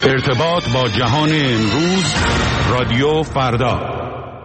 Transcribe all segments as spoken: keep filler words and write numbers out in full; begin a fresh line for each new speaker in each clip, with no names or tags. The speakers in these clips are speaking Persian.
ارتباط با جهان امروز، رادیو فردا.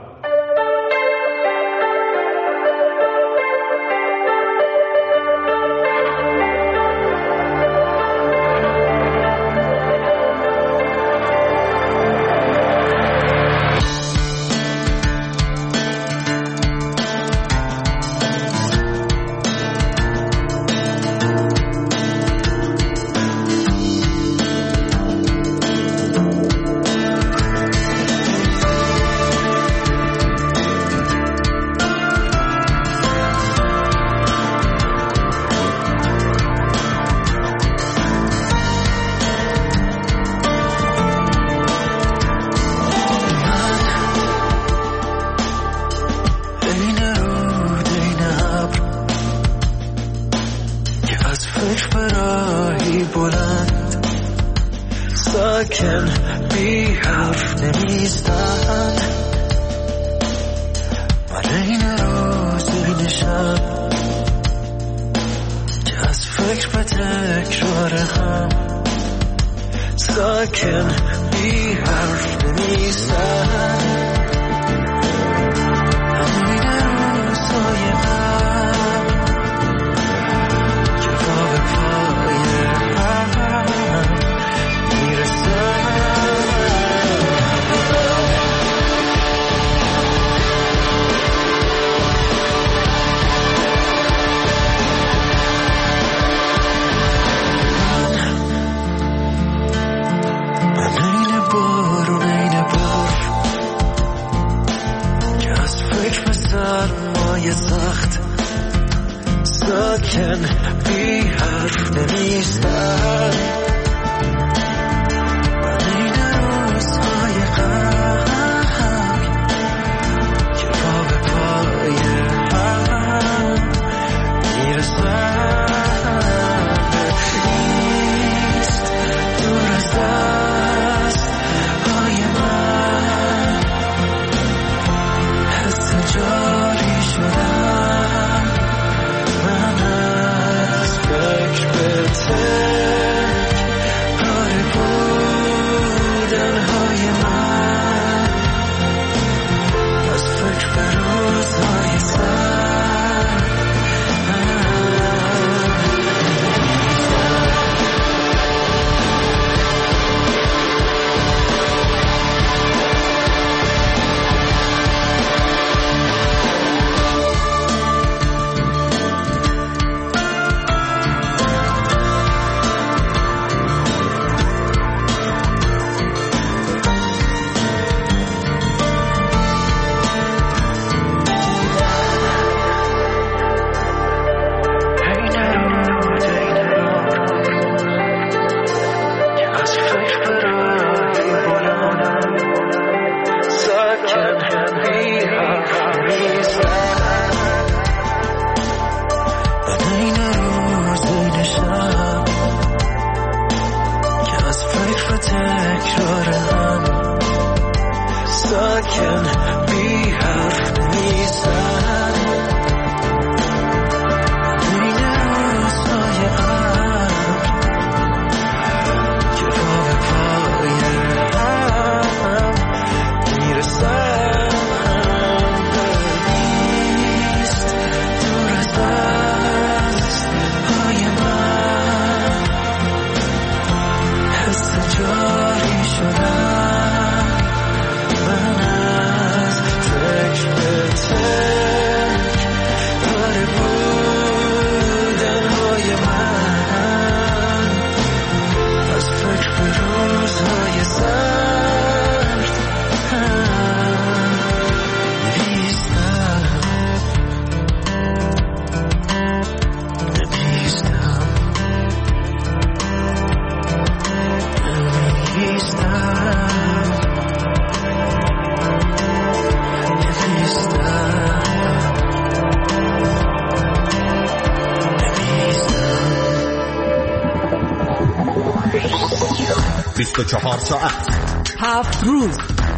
بیست و چهار ساعت،
هفت روز،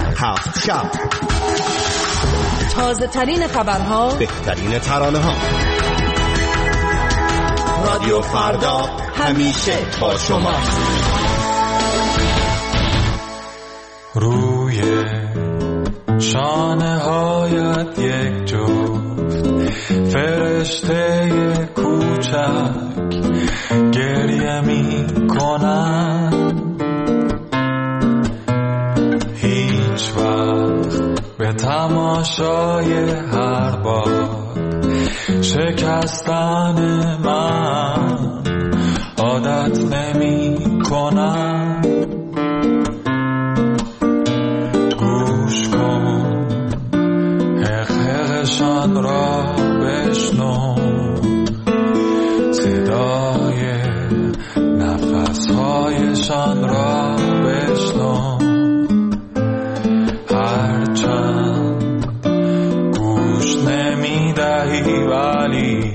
هفت شب،
تازه ترین خبرها،
بهترین ترانه ها. رادیو فردا همیشه با شما.
روی شانه هایت یک جفت فرشته کوچک گریه می کنن، هیچ وقت به تماشای هر بار شکستن من عادت نمی کنم. گوش کن حق حقشان را بشنو، صدای نفسهایشان را بشنو، هرچند گوش نمی دهی ولی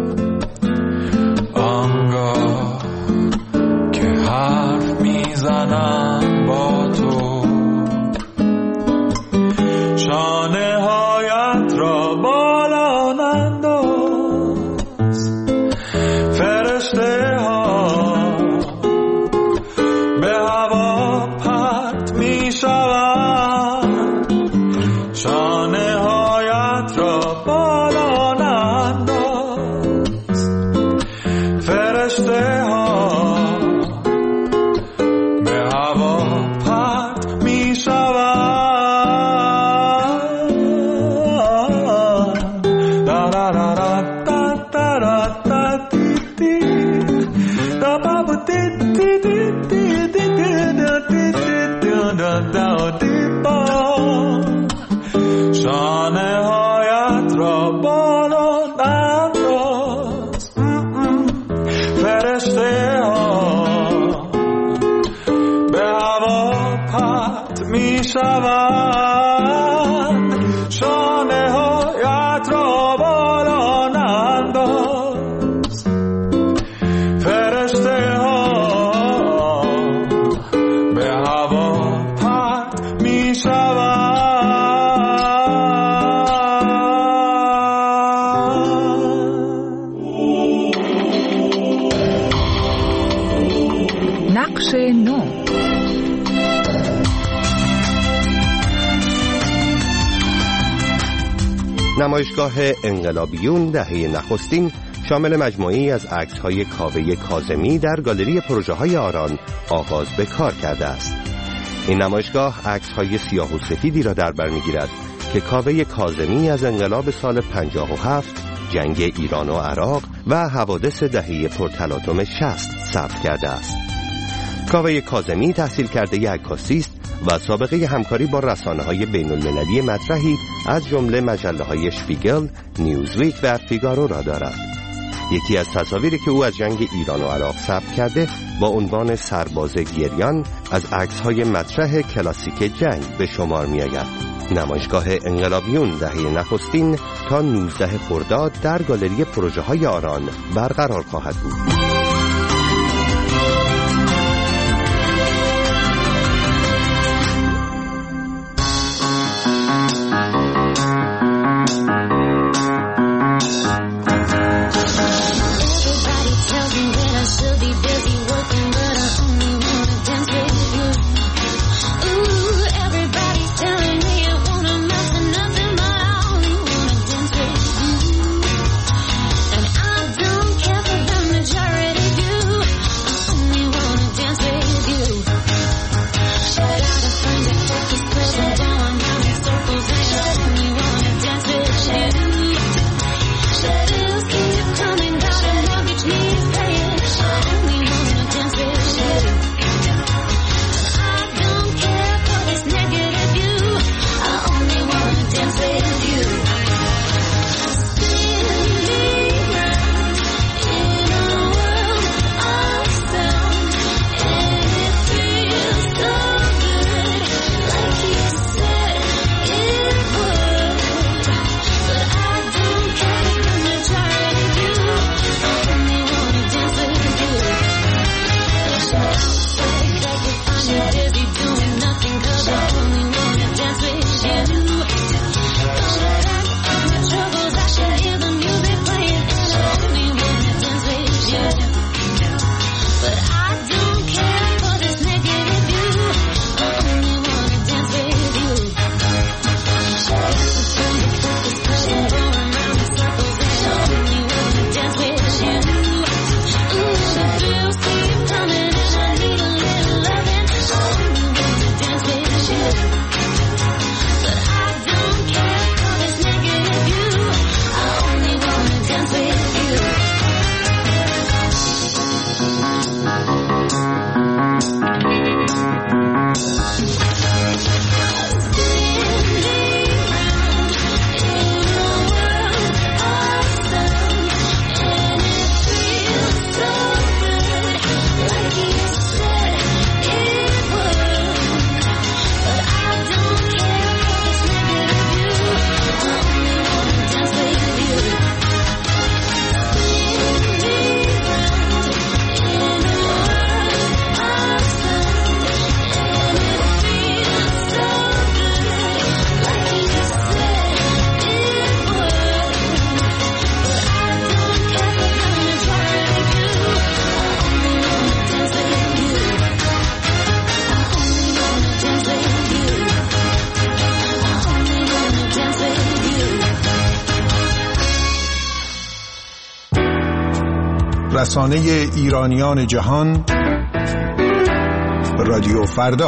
آنگاه که حرف میزنم با تو، شانه هایت را بالا ننداز، فرشته ها به هوا پرت می شوند، شانه هایت را بالا ننداز، فرشته ها به هوا پرت می شوند. شانه هایت را بالا ننداز، فرشته ها به هوا پرت می شوند، شانه هایت را بالا ننداز، فرشته ها به هوا پرت می شوند.
نقش نو.
نمایشگاه انقلابیون دهه نخستین شامل مجموعه‌ای از عکس‌های کاوه کاظمی در گالری پروژه‌های آران آغاز به کار کرده است. این نمایشگاه عکس‌های سیاه و سفیدی را در بر می‌گیرد که کاوه کاظمی از انقلاب سال پنجاه و هفت، جنگ ایران و عراق و حوادث دهه پرتلاطم شصت ثبت کرده است. کاوه کاظمی تحصیل کرده عکاسی است و سابقه همکاری با رسانه‌های بین‌المللی مطرحی از جمله مجله‌های شپیگل، نیوزویک و فیگارو را دارد. یکی از تصاویری که او از جنگ ایران و عراق ثبت کرده با عنوان سرباز گریان از عکس‌های مطرح کلاسیک جنگ به شمار می‌آید. نمایشگاه انقلابیون دهه نخستین تا نوزده خرداد در گالری پروژه‌های آران برقرار خواهد بود.
Majority رسانه ایرانیان جهان، رادیو فردا.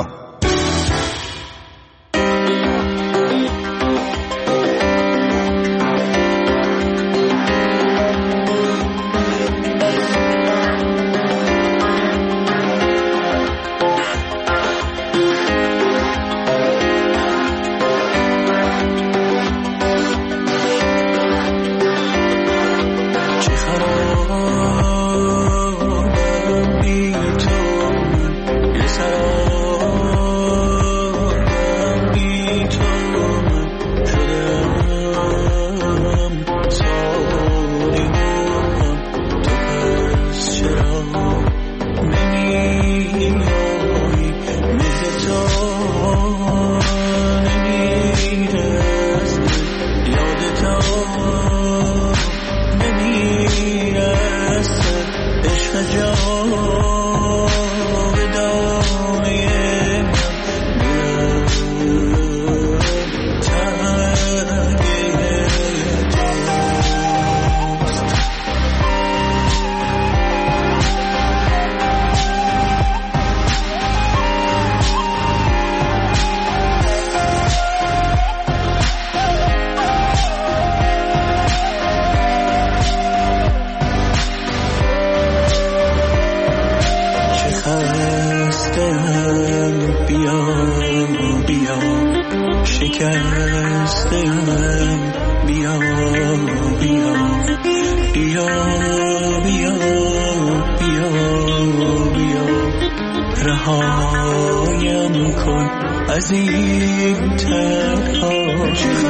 رهایم کن از این تنها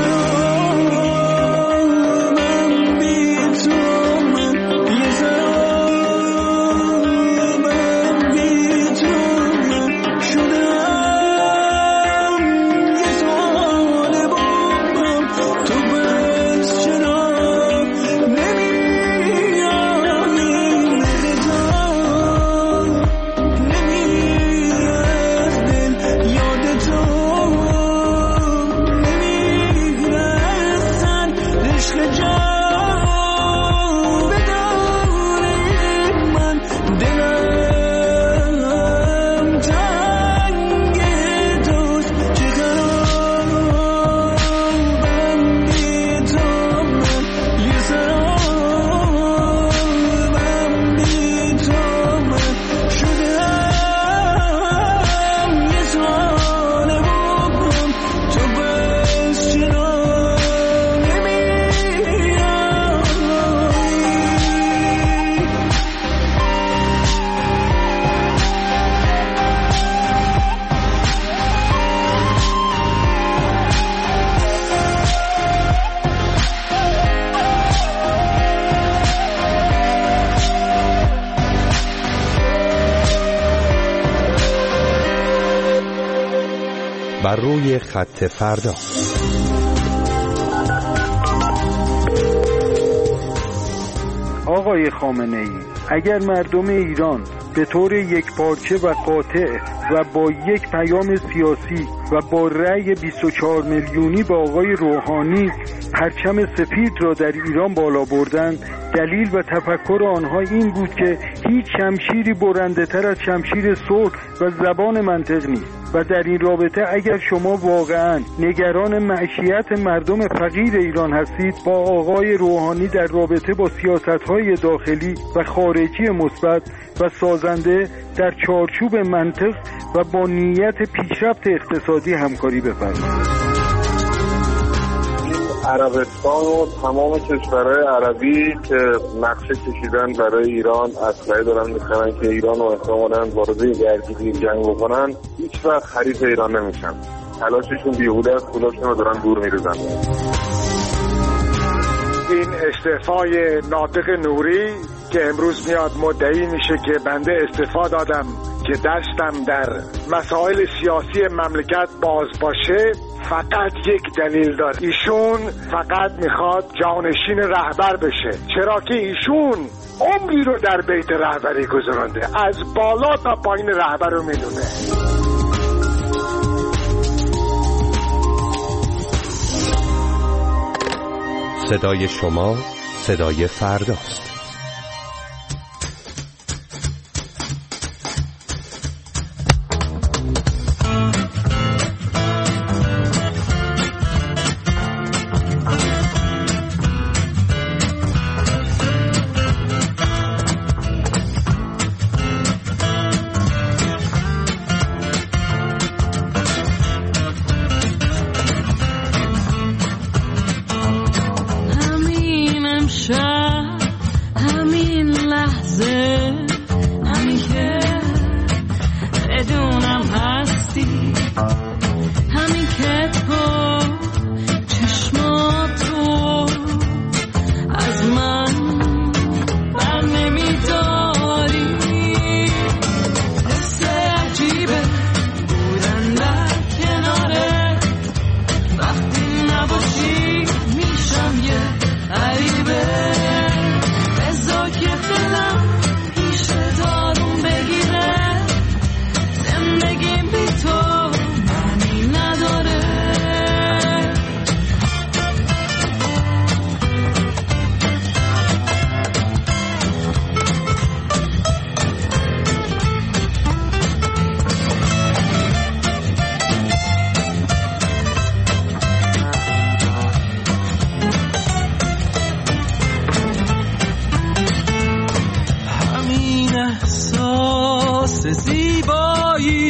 بر روی خط فردا.
آقای خامنه ای، اگر مردم ایران به طور یکپارچه و قاطع و با یک پیام سیاسی و با رأی بیست و چهار میلیونی با آقای روحانی پرچم سفید را در ایران بالا بردند، دلیل و تفکر آنها این بود که هیچ شمشیری برنده تر از شمشیر صلح و زبان منطق نیست. و در این رابطه اگر شما واقعا نگران معیشت مردم فقیر ایران هستید، با آقای روحانی در رابطه با سیاست‌های داخلی و خارجی مثبت و سازنده در چارچوب منطق و با نیت پیشرفت اقتصادی همکاری بفرمایید.
عربستان و تمام کشورهای عربی که نقشه کشیدن برای ایران اسلحه دارن میخرن که ایران رو احتمالاً وارد درگیری جنگ بکنن، هیچ وقت حریف ایران نمیشن. تلاششون بیهوده است، پولاشون رو دارن دور میریزن.
این استعفای ناطق نوری که امروز میاد مدعی میشه که بنده استعفا دادم که دستم در مسائل سیاسی مملکت باز باشه، فقط یک دلیل داره. ایشون فقط میخواد جانشین رهبر بشه، چرا که ایشون عمری رو در بیت رهبری گذرانده، از بالا تا پایین رهبر رو میدونه.
صدای شما صدای فرداست.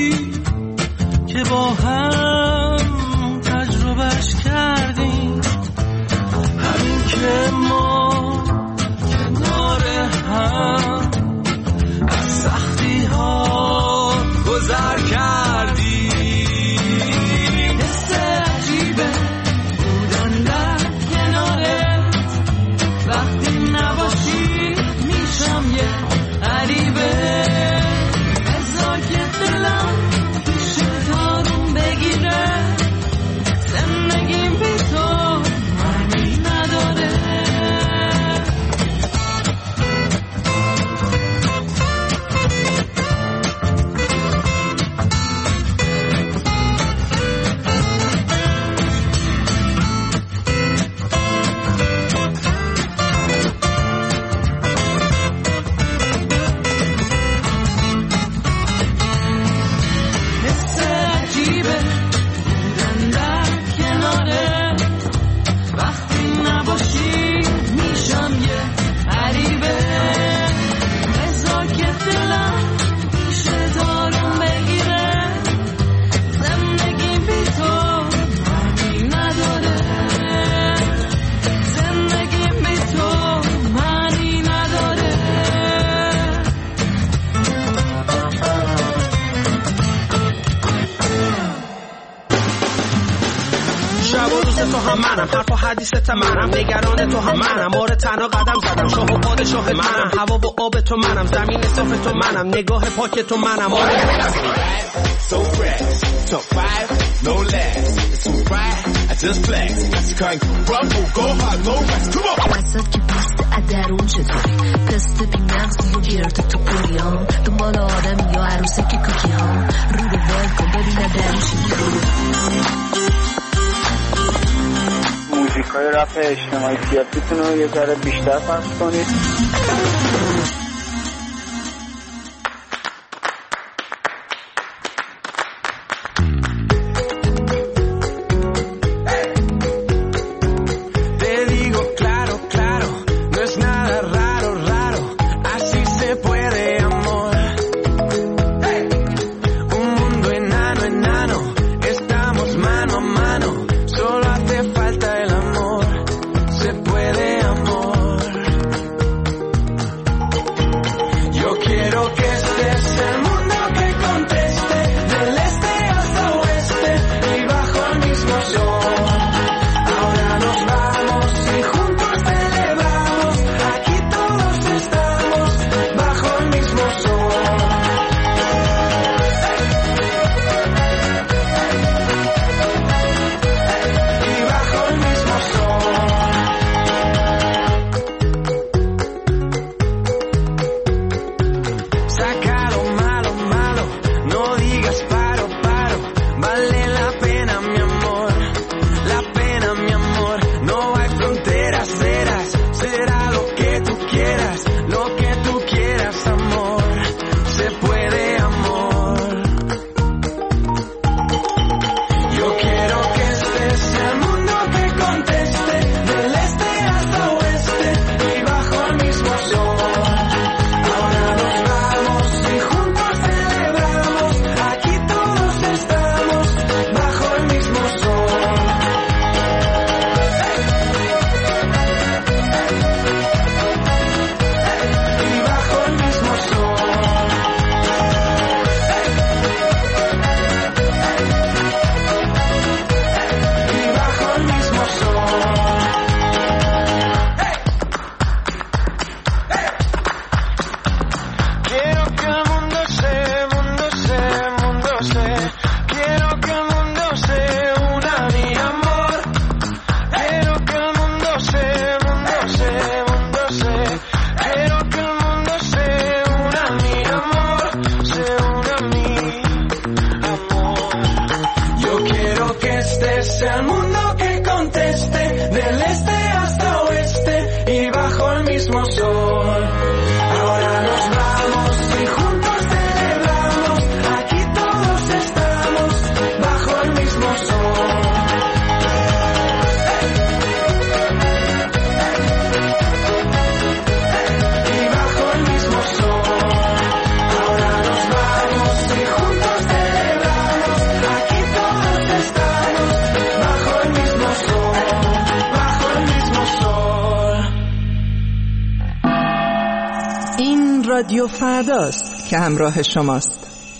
که با هم تجربهش کردیم، همین که ما کنار هم از سختی ها گذر کردیم. حس عجیبه بودن در کنارت، وقتی نباشی میشم یه غریبه. بذار که دلم پیشت آروم بگیره، زندگیم بی تو معنی نداره.
تو هم منم، حرف و حدیثت منم، نگران تو هم منم، مور تنها قدم زدم، شاه و پادشاه منم، هوا و آب تو منم، زمین صاف تو منم، نگاه پاک تو منم.
So fresh, top five, no less. It's too bright, I just flex. You can't rumble, go hard, no rest. Come on.
وسط که پست ادرون چطوری، تست بی مغزی و گرد تو پوریام، دنبال آدم یا عروسه که کوکی ها، رو به ول کن ببینه درشی
موزیک های رپ اجتماعی سیاسیتون رو یه ذره بیشتر پخش کنید.
رادیو فرداست که همراه شماست.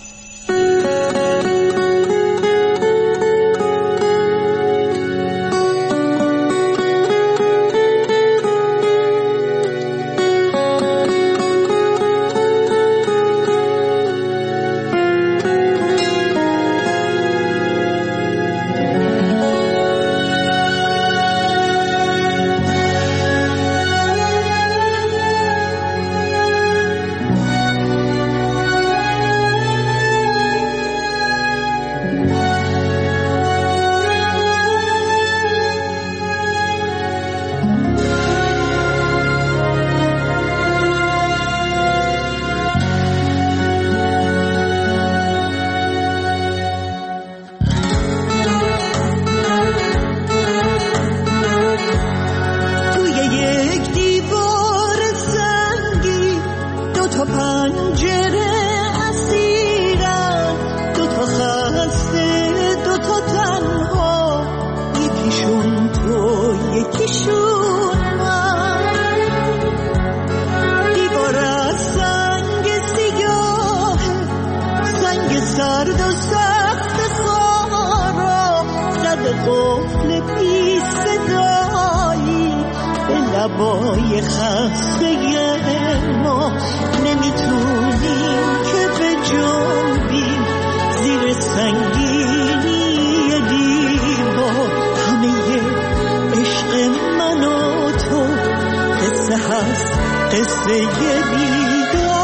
لبای خسته ما نمیتونیم که به جنبیم زیر سنگینی دیوار. همه عشق من و تو قصه هست، قصه بیدار.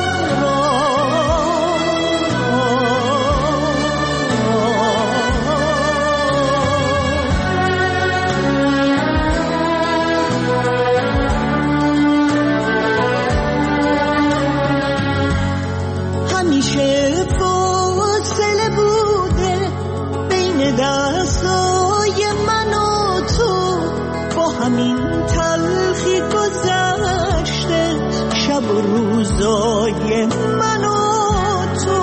دستای من و تو با همین تلخی گذشته، شب و روزای من و تو.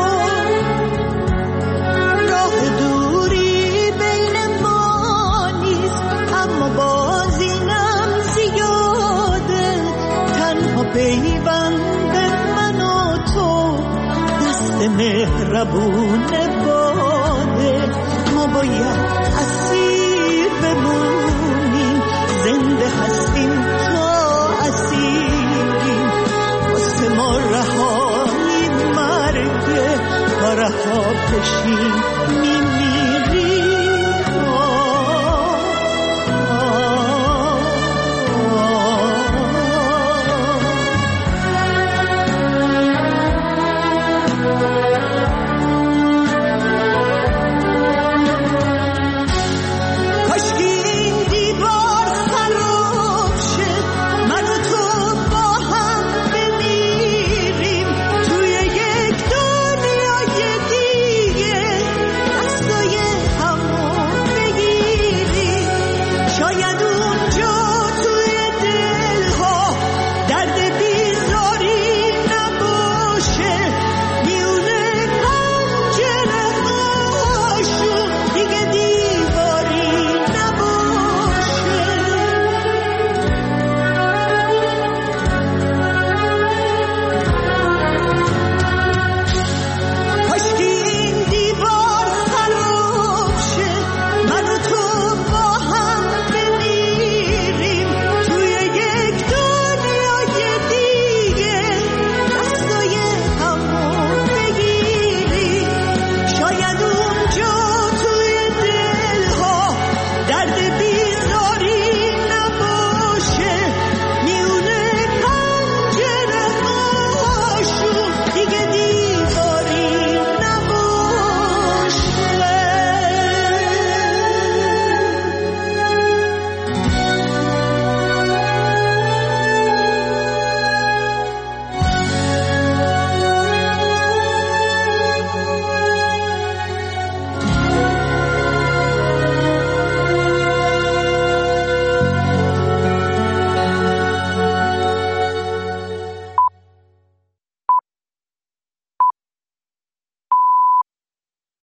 راه دوری بین ما نیست، اما باز اینم زیاده. تنها پیوند من و تو دست مهربون باده. ما باید اسیر بمونیم، زنده هستیم تا اسیریم. واسه ما رهایی مرگه، تا رها بشیم میمیریم.